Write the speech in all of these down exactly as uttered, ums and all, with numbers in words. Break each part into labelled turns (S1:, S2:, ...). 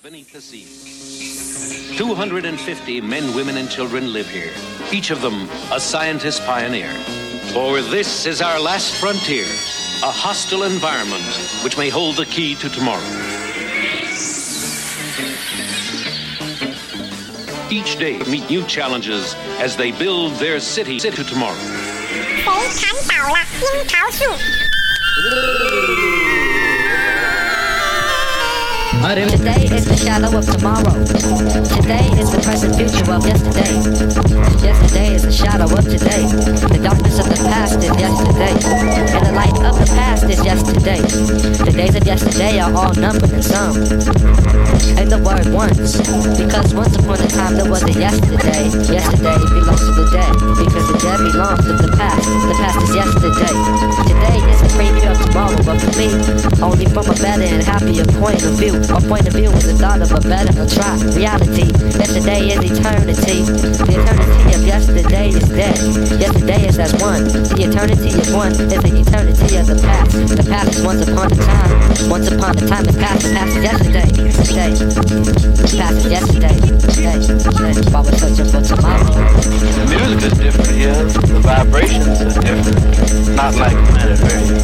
S1: beneath the sea. two hundred fifty men, women, and children live here, each of them a scientist pioneer. For this is our last frontier, a hostile environment which may hold the key to tomorrow. Each day meet new challenges as they build their city to tomorrow.
S2: Today is the shadow of tomorrow. Today is the present future of yesterday. Yesterday is the shadow of today. The darkness of the past is yesterday, and the light of the past is yesterday. The days of yesterday are all numbered and some. And the word once, because once upon a time there was a yesterday. Yesterday belongs to the dead, because the dead belongs to the past. The past is yesterday. Today is a preview of tomorrow, but for me, only from a better and happier point of view. Our point of view is the thought of a better try. Reality, yesterday is eternity. The eternity of yesterday is dead. Yesterday is as one. The eternity of one is the eternity of the past. The past is once upon a time. Once upon a time is past. The past is yesterday. Today. The past is yesterday. Today. Today. While we're searching for tomorrow.
S3: The music is different here. The vibrations are different. Not like Planet Ray.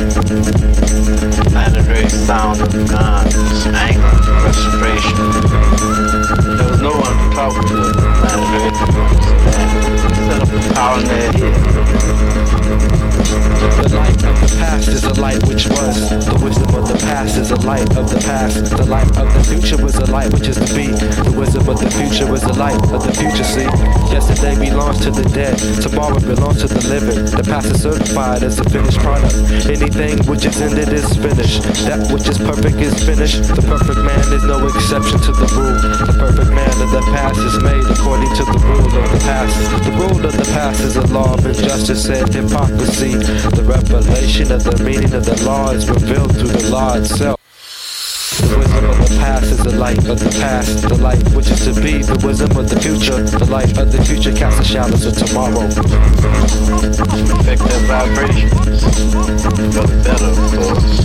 S3: Planet Ray's sound of guns, anger, frustration. There was no one to talk to Planet Ray to understand. Set up the power in their head.
S4: The light of the past is a light which was. The wisdom of the past is a light of the past. The light of the future was a light which is to be. The wisdom of the future was a light of the future, see. Yesterday belongs to the dead. Tomorrow belongs to the living. The past is certified as a finished product. Anything which is ended is finished. That which is perfect is finished. The perfect man is no exception to the rule. The perfect man of the past is made according to the rule of the past. The rule of the past is a law of injustice and hypocrisy. The revelation of the meaning of the law is revealed through the law itself. The wisdom of the past is the light of the past. The light which is to be, the wisdom of the future. The light of the future casts the shadows of tomorrow.
S3: Affect their vibrations. For the better, of course.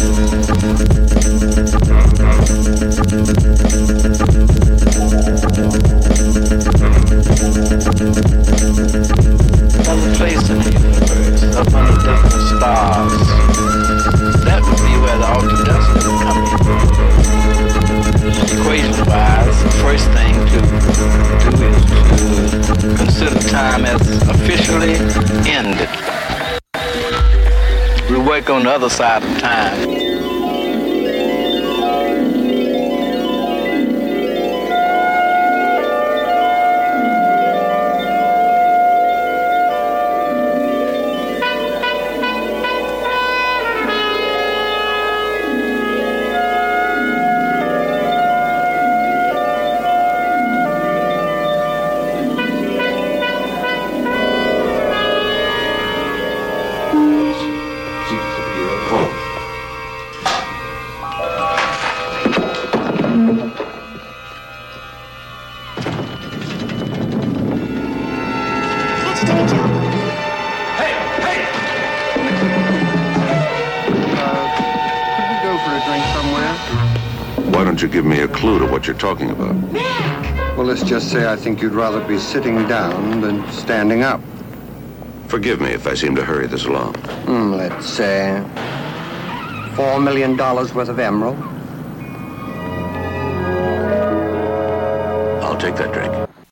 S3: Another place in the universe, up under different stars. That would be where the altered destiny would come in. Equation-wise, the first thing to do is to consider time as officially ended. We work on the other side of time.
S5: Give me a clue to what you're talking about.
S6: Well, let's just say I think you'd rather be sitting down than standing up.
S5: Forgive me if I seem to hurry this along.
S6: Mm, let's say four million dollars worth of emerald.
S5: I'll take that drink.